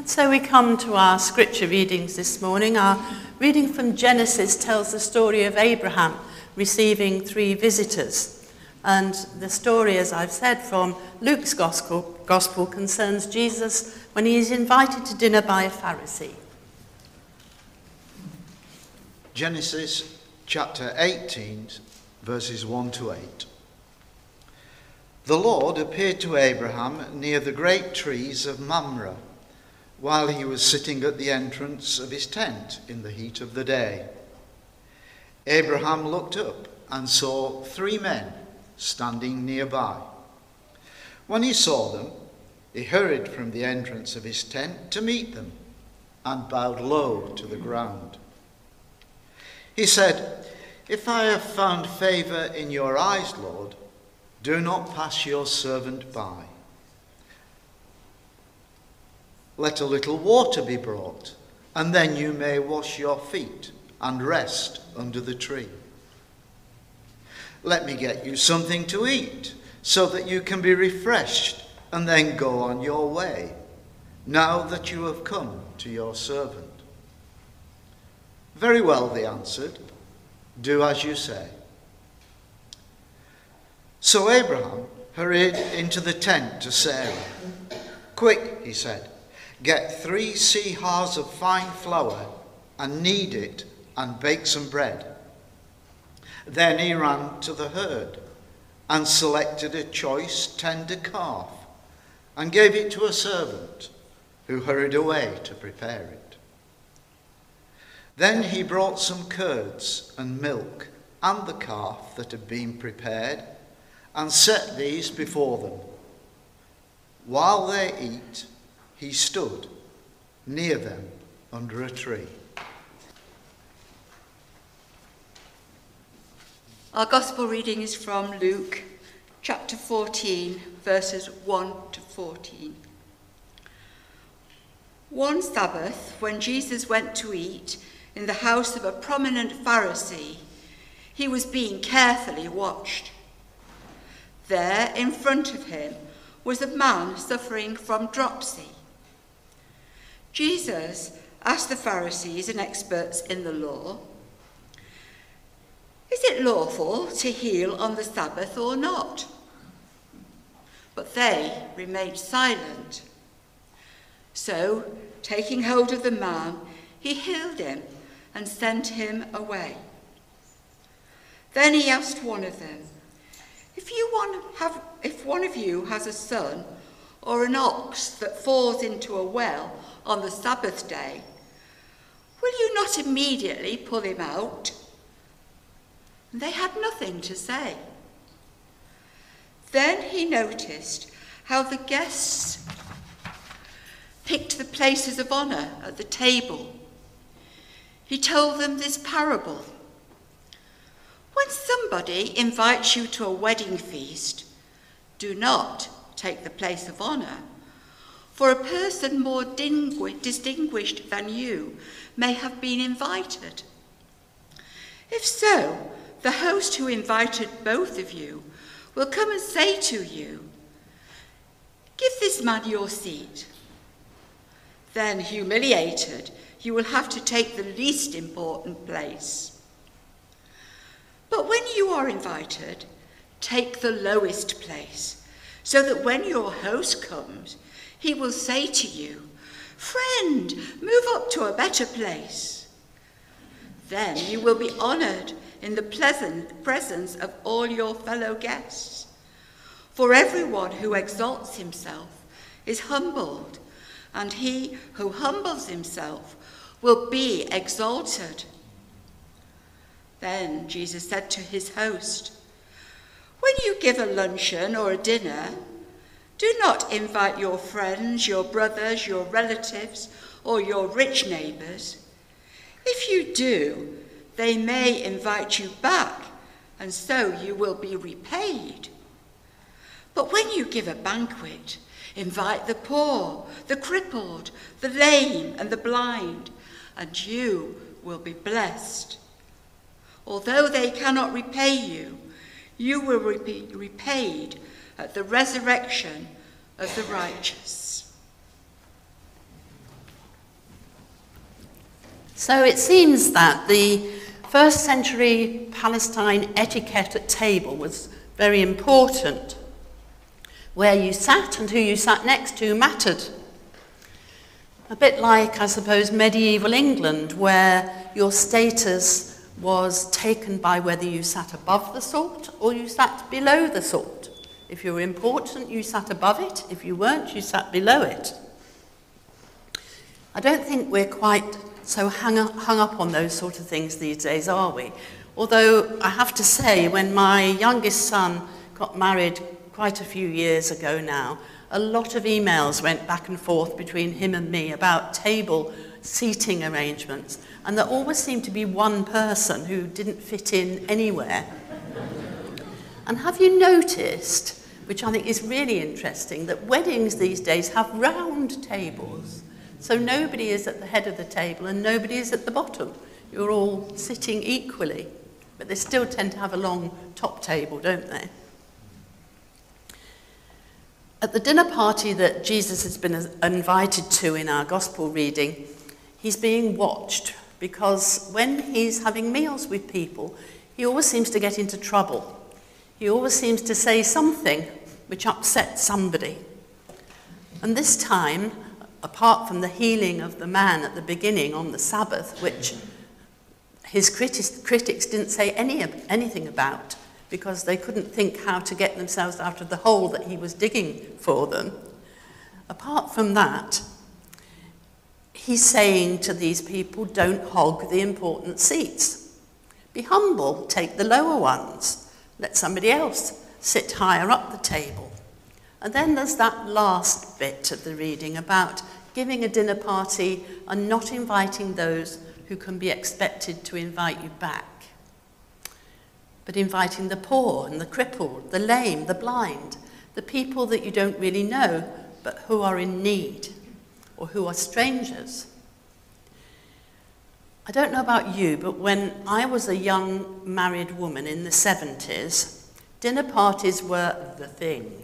And so we come to our scripture readings this morning. Our reading from Genesis tells the story of Abraham receiving 3 visitors. And the story, as I've said, from Luke's gospel concerns Jesus when he is invited to dinner by a Pharisee. Genesis chapter 18, verses 1 to 8. The Lord appeared to Abraham near the great trees of Mamre, while he was sitting at the entrance of his tent in the heat of the day. Abraham looked up and saw 3 men standing nearby. When he saw them, he hurried from the entrance of his tent to meet them and bowed low to the ground. He said, "If I have found favor in your eyes, Lord, do not pass your servant by. Let a little water be brought, and then you may wash your feet and rest under the tree. Let me get you something to eat, so that you can be refreshed and then go on your way, now that you have come to your servant." "Very well," they answered, "do as you say." So Abraham hurried into the tent to Sarah. "Quick," he said, "get 3 seahs of fine flour and knead it and bake some bread." Then he ran to the herd and selected a choice tender calf and gave it to a servant who hurried away to prepare it. Then he brought some curds and milk and the calf that had been prepared and set these before them. While they eat, he stood near them under a tree. Our gospel reading is from Luke chapter 14, verses 1 to 14. One Sabbath, when Jesus went to eat in the house of a prominent Pharisee, he was being carefully watched. There, in front of him, was a man suffering from dropsy. Jesus asked the Pharisees and experts in the law, "Is it lawful to heal on the Sabbath or not?" But they remained silent. So, taking hold of the man, he healed him and sent him away. Then he asked one of them, If one of you has a son or an ox that falls into a well on the Sabbath day, will you not immediately pull him out?" They had nothing to say. Then he noticed how the guests picked the places of honor at the table. He told them this parable. "When somebody invites you to a wedding feast, do not take the place of honor, for a person more distinguished than you may have been invited. If so, the host who invited both of you will come and say to you, 'Give this man your seat.' Then, humiliated, you will have to take the least important place. But when you are invited, take the lowest place, so that when your host comes, he will say to you, 'Friend, move up to a better place.' Then you will be honored in the pleasant presence of all your fellow guests. For everyone who exalts himself is humbled, and he who humbles himself will be exalted." Then Jesus said to his host, "When you give a luncheon or a dinner, do not invite your friends, your brothers, your relatives, or your rich neighbors. If you do, they may invite you back, and so you will be repaid. But when you give a banquet, invite the poor, the crippled, the lame, and the blind, and you will be blessed. Although they cannot repay you, you will be repaid at the resurrection of the righteous." So it seems that the first century Palestine etiquette at table was very important. Where you sat and who you sat next to mattered. A bit like, I suppose, medieval England, where your status was taken by whether you sat above the salt or you sat below the salt. If you were important, you sat above it. If you weren't, you sat below it. I don't think we're quite so hung up on those sort of things these days, are we? Although I have to say, when my youngest son got married quite a few years ago now, a lot of emails went back and forth between him and me about table seating arrangements, and there always seemed to be one person who didn't fit in anywhere. And have you noticed, which I think is really interesting, that weddings these days have round tables? So nobody is at the head of the table and nobody is at the bottom. You're all sitting equally, but they still tend to have a long top table, don't they? At the dinner party that Jesus has been invited to in our gospel reading, he's being watched because when he's having meals with people, he always seems to get into trouble. He always seems to say something which upsets somebody. And this time, apart from the healing of the man at the beginning on the Sabbath, which his critics didn't say anything about, because they couldn't think how to get themselves out of the hole that he was digging for them. Apart from that, he's saying to these people, don't hog the important seats. Be humble, take the lower ones. Let somebody else sit higher up the table. And then there's that last bit of the reading about giving a dinner party and not inviting those who can be expected to invite you back, but inviting the poor and the crippled, the lame, the blind, the people that you don't really know, but who are in need or who are strangers. I don't know about you, but when I was a young married woman in the 70s, dinner parties were the thing.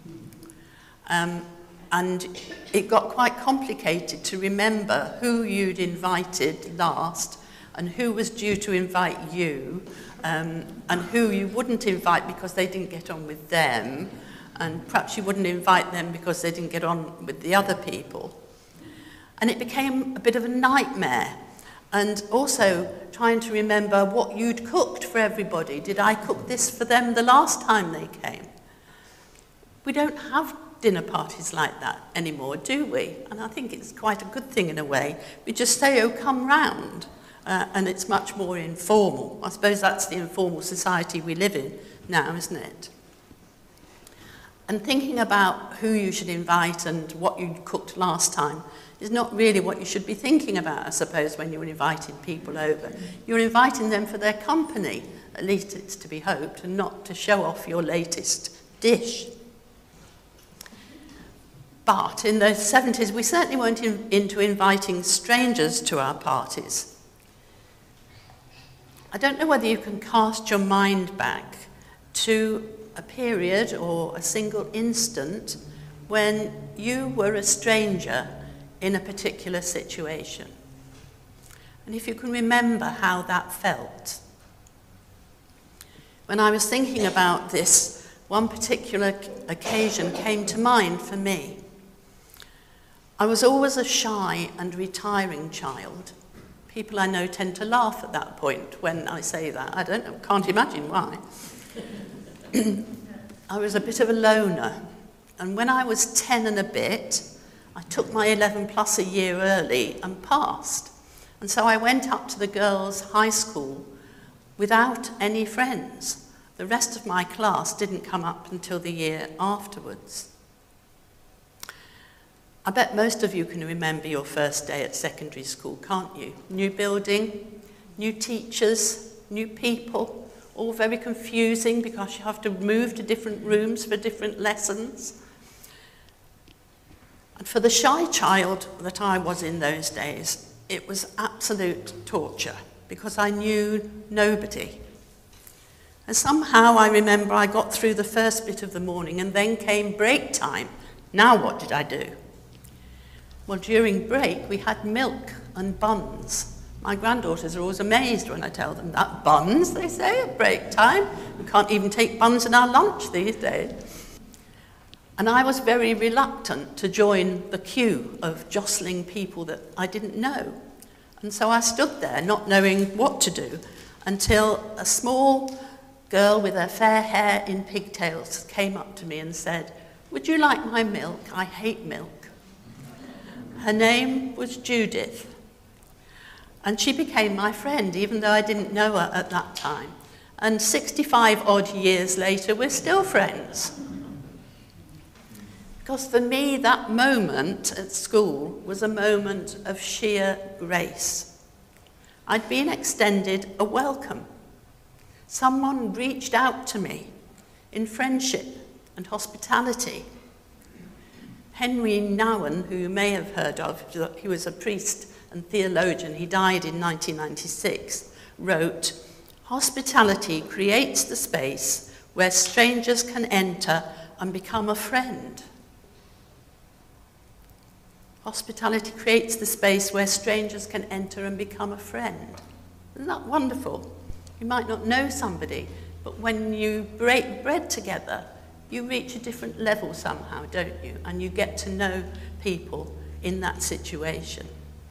And it got quite complicated to remember who you'd invited last and who was due to invite you, and who you wouldn't invite because they didn't get on with them, and perhaps you wouldn't invite them because they didn't get on with the other people. And it became a bit of a nightmare. And also trying to remember what you'd cooked for everybody. Did I cook this for them the last time they came? We don't have dinner parties like that anymore, do we? And I think it's quite a good thing in a way. We just say, oh, come round. And it's much more informal. I suppose that's the informal society we live in now, isn't it? And thinking about who you should invite and what you cooked last time is not really what you should be thinking about, I suppose, when you're inviting people over. You're inviting them for their company, at least it's to be hoped, and not to show off your latest dish. But in the 70s, we certainly weren't into inviting strangers to our parties. I don't know whether you can cast your mind back to a period or a single instant when you were a stranger in a particular situation. And if you can remember how that felt. When I was thinking about this, one particular occasion came to mind for me. I was always a shy and retiring child. People I know tend to laugh at that point when I say that. I don't know, can't imagine why. I was a bit of a loner. And when I was 10 and a bit, I took my 11 plus a year early and passed. And so I went up to the girls' high school without any friends. The rest of my class didn't come up until the year afterwards. I bet most of you can remember your first day at secondary school, can't you? New building, new teachers, new people, all very confusing because you have to move to different rooms for different lessons. And for the shy child that I was in those days, it was absolute torture because I knew nobody. And somehow I remember I got through the first bit of the morning and then came break time. Now what did I do? Well, during break we had milk and buns My granddaughters are always amazed when I tell them that. Buns, they say, at break time. We can't even take buns in our lunch these days. And I was very reluctant to join the queue of jostling people that I didn't know. And so I stood there not knowing what to do until a small girl with her fair hair in pigtails came up to me and said, "Would you like my milk? I hate milk." Her name was Judith. And she became my friend, even though I didn't know her at that time. And 65 odd years later, we're still friends. Because for me, that moment at school was a moment of sheer grace. I'd been extended a welcome. Someone reached out to me in friendship and hospitality. Henry Nouwen, who you may have heard of, he was a priest and theologian, he died in 1996, wrote, "Hospitality creates the space where strangers can enter and become a friend." Hospitality creates the space where strangers can enter and become a friend. Isn't that wonderful? You might not know somebody, but when you break bread together, you reach a different level somehow, don't you? And you get to know people in that situation.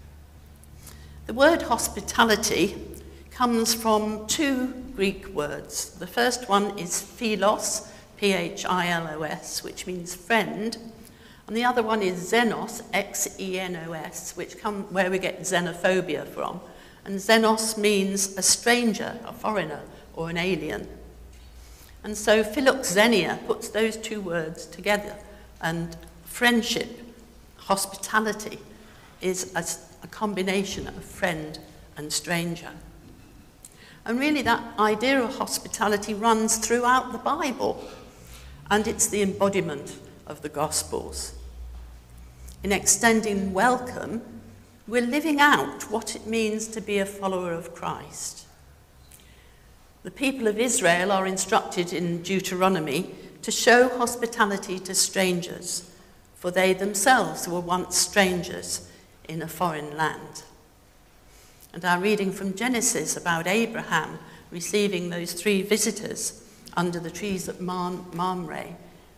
The word hospitality comes from two Greek words. The first one is philos, P-H-I-L-O-S, which means friend. And the other one is xenos, X-E-N-O-S, where we get xenophobia from. And xenos means a stranger, a foreigner, or an alien. And so philoxenia puts those two words together. And friendship, hospitality, is a combination of friend and stranger. And really that idea of hospitality runs throughout the Bible. And it's the embodiment of the Gospels. In extending welcome, we're living out what it means to be a follower of Christ. The people of Israel are instructed in Deuteronomy to show hospitality to strangers, for they themselves were once strangers in a foreign land. And our reading from Genesis about Abraham receiving those 3 visitors under the trees at Mamre,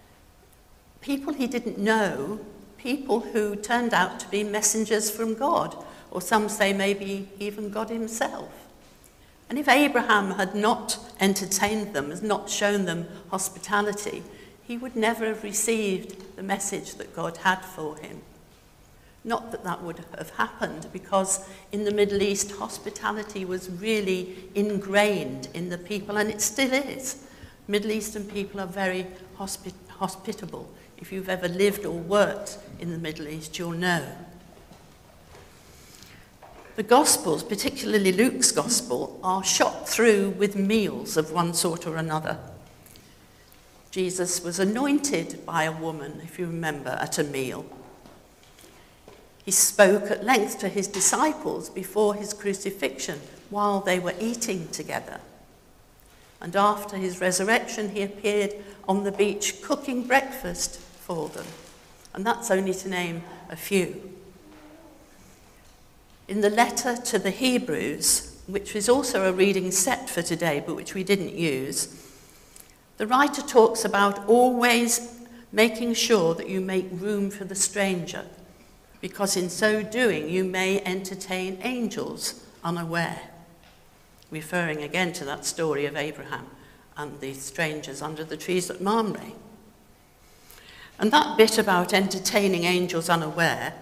people he didn't know, people who turned out to be messengers from God, or some say maybe even God himself. And if Abraham had not entertained them, has not shown them hospitality, he would never have received the message that God had for him. Not that that would have happened, because in the Middle East, hospitality was really ingrained in the people, and it still is. Middle Eastern people are very hospitable. If you've ever lived or worked in the Middle East, you'll know. The Gospels, particularly Luke's Gospel, are shot through with meals of one sort or another. Jesus was anointed by a woman, if you remember, at a meal. He spoke at length to his disciples before his crucifixion while they were eating together. And after his resurrection, he appeared on the beach cooking breakfast for them. And that's only to name a few. In the letter to the Hebrews, which is also a reading set for today, but which we didn't use, the writer talks about always making sure that you make room for the stranger, because in so doing you may entertain angels unaware. Referring again to that story of Abraham and the strangers under the trees at Mamre. And that bit about entertaining angels unaware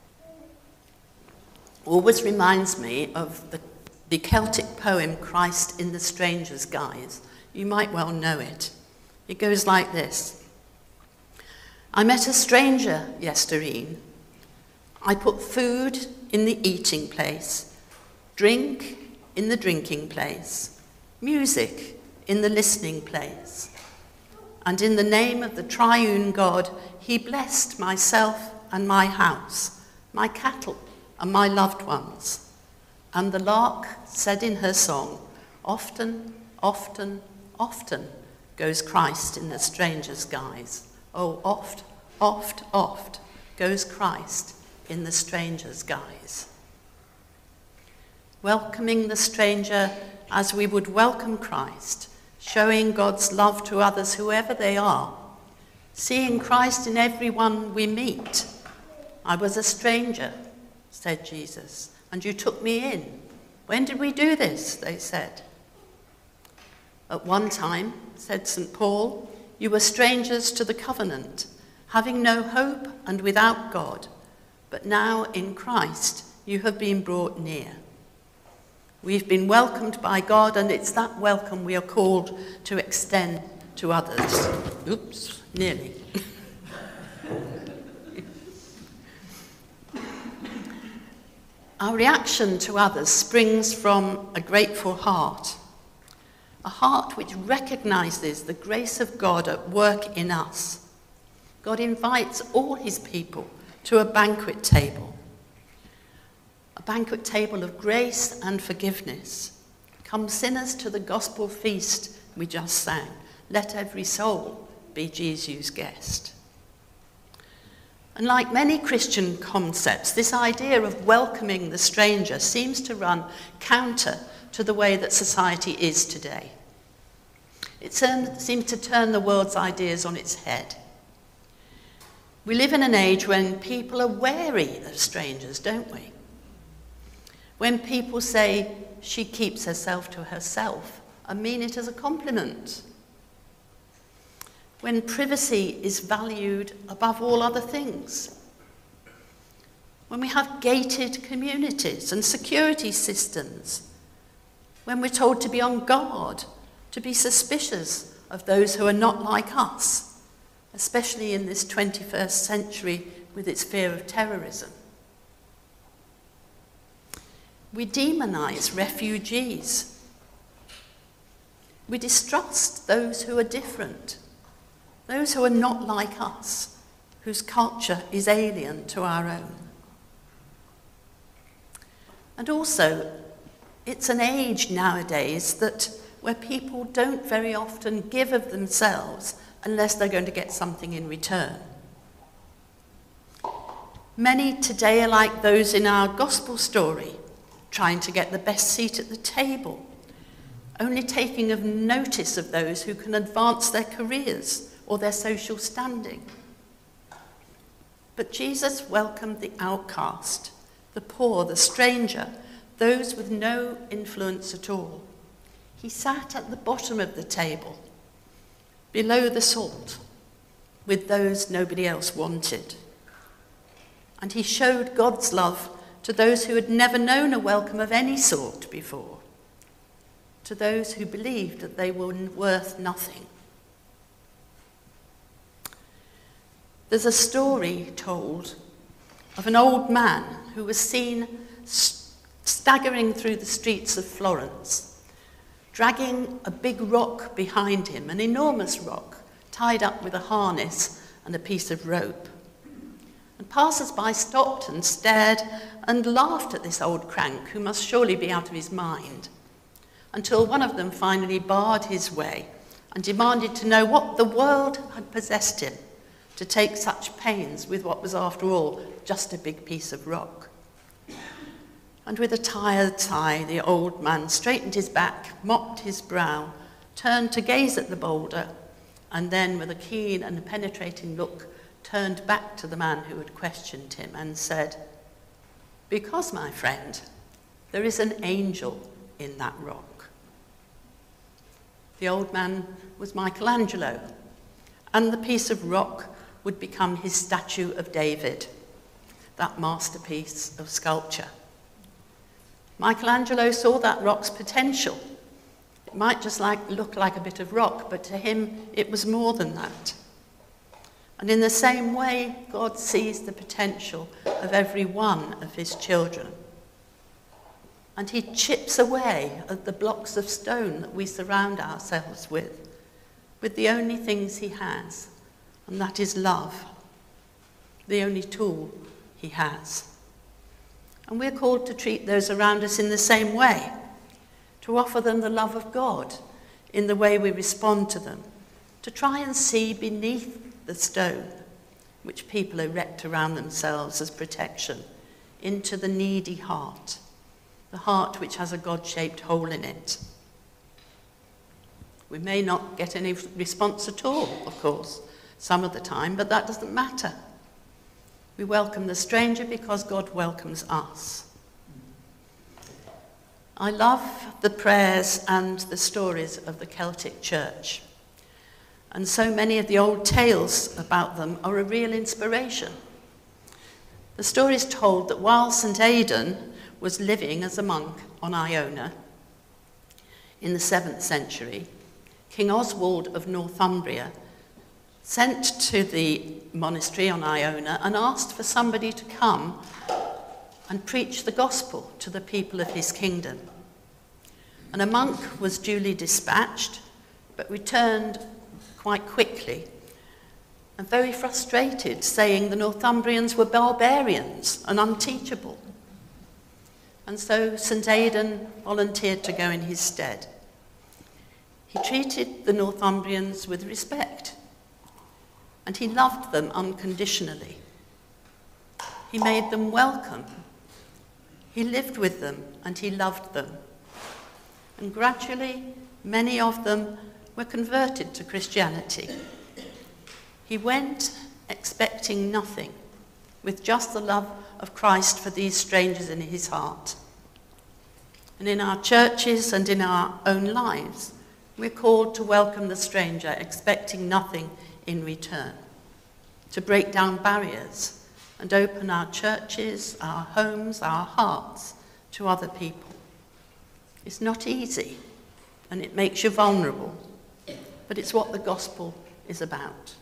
always reminds me of the Celtic poem Christ in the Stranger's Guise. You might well know it. It goes like this. I met a stranger yestereen. I put food in the eating place, drink in the drinking place, music in the listening place. And in the name of the triune God, he blessed myself and my house, my cattle and my loved ones. And the lark said in her song, often, often, often goes Christ in the stranger's guise. Oh, oft, oft, oft goes Christ in the stranger's guise. welcoming the stranger as we would welcome Christ, showing God's love to others, whoever they are, seeing Christ in everyone we meet. I was a stranger, said Jesus, and you took me in. When did we do this? They said. At one time, said St. Paul, you were strangers to the covenant, having no hope and without God, but now in Christ you have been brought near. We've been welcomed by God, and it's that welcome we are called to extend to others. Oops, nearly. Our reaction to others springs from a grateful heart, a heart which recognizes the grace of God at work in us. God invites all his people to a banquet table of grace and forgiveness. Come sinners to the gospel feast we just sang. Let every soul be Jesus' guest. And like many Christian concepts, this idea of welcoming the stranger seems to run counter to the way that society is today. It seems to turn the world's ideas on its head. We live in an age when people are wary of strangers, don't we? When people say, she keeps herself to herself, and mean it as a compliment. When privacy is valued above all other things. When we have gated communities and security systems. When we're told to be on guard, to be suspicious of those who are not like us, especially in this 21st century with its fear of terrorism. We demonize refugees. We distrust those who are different, those who are not like us, whose culture is alien to our own. And also, it's an age nowadays where people don't very often give of themselves unless they're going to get something in return. Many today are like those in our gospel story, trying to get the best seat at the table, only taking of notice of those who can advance their careers or their social standing. But Jesus welcomed the outcast, the poor, the stranger, those with no influence at all. He sat at the bottom of the table, below the salt, with those nobody else wanted. And he showed God's love to those who had never known a welcome of any sort before, to those who believed that they were worth nothing. There's a story told of an old man who was seen staggering through the streets of Florence, dragging a big rock behind him, an enormous rock, tied up with a harness and a piece of rope. And passers-by stopped and stared and laughed at this old crank, who must surely be out of his mind, until one of them finally barred his way and demanded to know what the world had possessed him to take such pains with what was, after all, just a big piece of rock. And with a tired sigh, the old man straightened his back, mopped his brow, turned to gaze at the boulder, and then, with a keen and penetrating look, turned back to the man who had questioned him and said, "Because, my friend, there is an angel in that rock." The old man was Michelangelo, and the piece of rock would become his statue of David, that masterpiece of sculpture. Michelangelo saw that rock's potential. It might just look like a bit of rock, but to him it was more than that. And in the same way, God sees the potential of every one of his children. And he chips away at the blocks of stone that we surround ourselves with the only things he has, and that is love, the only tool he has. And we're called to treat those around us in the same way, to offer them the love of God in the way we respond to them, to try and see beneath the stone which people erect around themselves as protection into the needy heart, the heart which has a God-shaped hole in it. We may not get any response at all, of course, some of the time, but that doesn't matter. We welcome the stranger because God welcomes us. I love the prayers and the stories of the Celtic Church. And so many of the old tales about them are a real inspiration. The story is told that while St. Aidan was living as a monk on Iona in the 7th century, King Oswald of Northumbria sent to the monastery on Iona and asked for somebody to come and preach the gospel to the people of his kingdom. And a monk was duly dispatched, but returned quite quickly and very frustrated, saying the Northumbrians were barbarians and unteachable. And so St. Aidan volunteered to go in his stead. He treated the Northumbrians with respect, and he loved them unconditionally. He made them welcome. He lived with them, and he loved them. And gradually, many of them were converted to Christianity. He went expecting nothing, with just the love of Christ for these strangers in his heart. And in our churches and in our own lives, we're called to welcome the stranger, expecting nothing in return, to break down barriers and open our churches, our homes, our hearts to other people. It's not easy, and it makes you vulnerable, but it's what the gospel is about.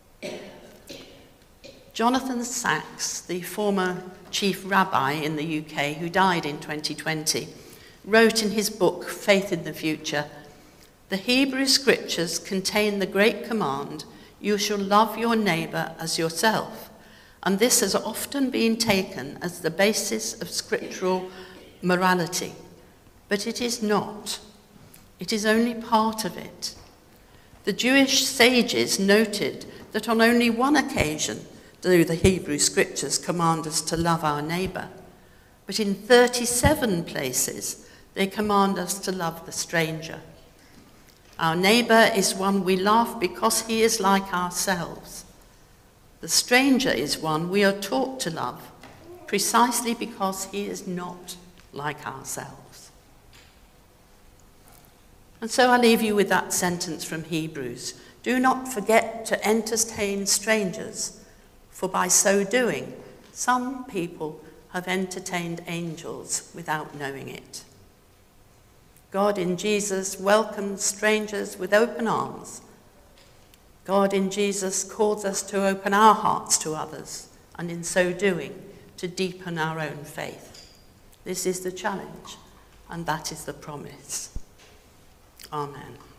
Jonathan Sacks, the former chief rabbi in the UK who died in 2020, wrote in his book, Faith in the Future, "The Hebrew Scriptures contain the great command, 'You shall love your neighbour as yourself,' and this has often been taken as the basis of scriptural morality. But it is not. It is only part of it. The Jewish sages noted that on only one occasion do the Hebrew Scriptures command us to love our neighbour, but in 37 places they command us to love the stranger. Our neighbour is one we love because he is like ourselves. The stranger is one we are taught to love precisely because he is not like ourselves." And so I leave you with that sentence from Hebrews. Do not forget to entertain strangers, for by so doing, some people have entertained angels without knowing it. God in Jesus welcomes strangers with open arms. God in Jesus calls us to open our hearts to others, and in so doing, to deepen our own faith. This is the challenge, and that is the promise. Amen.